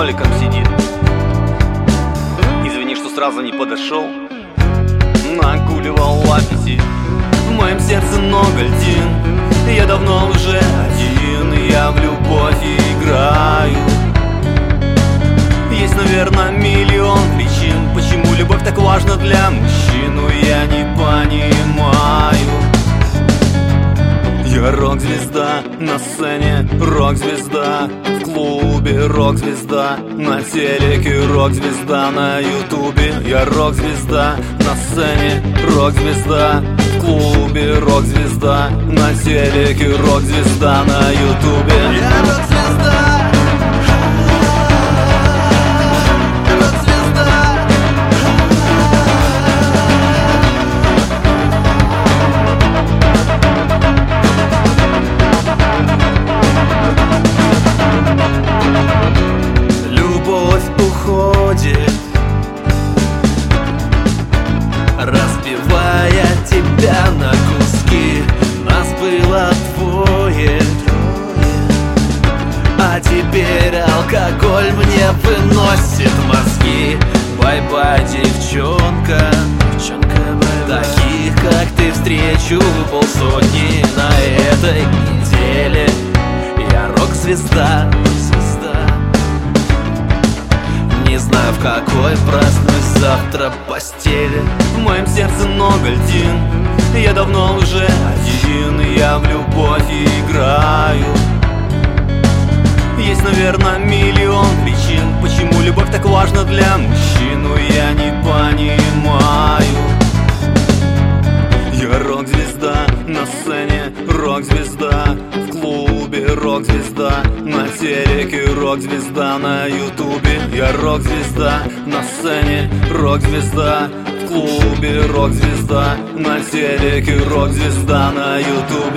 столиком сидит. Извини, что сразу не подошел. Нагуливал аппетит. В моем сердце много льдин. Я давно уже один, и я в любовь играю. Есть, наверное, миллион причин, почему любовь так важна для мужчин, но я не понимаю. Я рок-звезда на сцене, рок-звезда в клубе, рок-звезда на телеке, рок-звезда на ютубе. Я рок-звезда на сцене, рок-звезда в клубе, рок-звезда на телеке, рок-звезда на ютубе. Я рок-звезда. Разбивая тебя на куски, нас было двое, а теперь алкоголь мне выносит мозги. Бай-бай, девчонка, бай-бай. Таких, как ты, встречу полсотни на этой неделе. Я рок-звезда, не знаю, в какой проснусь завтра постели. В моем сердце много льдин. Я давно уже один, и я в любовь играю. Есть, наверное, миллион причин, почему любовь так важна для мужчин, но я не понимаю. Я рок-звезда на сцене, рок-звезда в клубе, рок-звезда на телеке, рок-звезда на ютубе. Я рок-звезда на сцене, рок-звезда в клубе, рок-звезда на телеке, рок-звезда на ютубе.